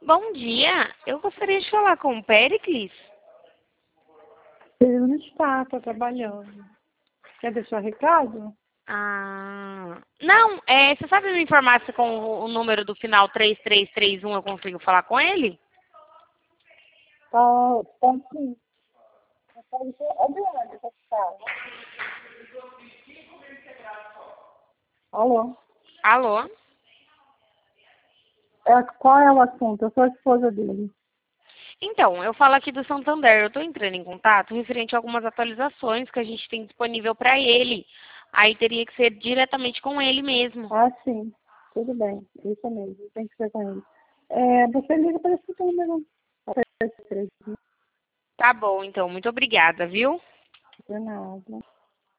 Bom dia, eu gostaria de falar com o Péricles. Ele não está trabalhando. Quer deixar recado? Não, você sabe me informar se com o número do final 3331 eu consigo falar com ele? Tá sim. Adriana, você está? Alô? Alô? Qual é o assunto? Eu sou a esposa dele. Então, eu falo aqui do Santander. Eu estou entrando em contato referente a algumas atualizações que a gente tem disponível para ele. Aí teria que ser diretamente com ele mesmo. Ah, sim. Tudo bem. Isso mesmo. Tem que ser com ele. Você liga para esse número. Tá bom, então. Muito obrigada, viu? De nada.